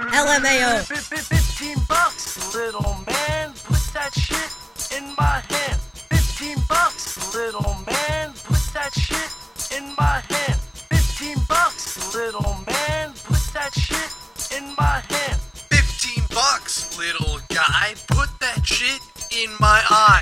LMAO. 15 bucks, little man, put that shit in my hand. 15 bucks, little man, put that shit in my hand. 15 bucks, little man, put that shit in my hand. 15 bucks, little guy, put that shit in my eye.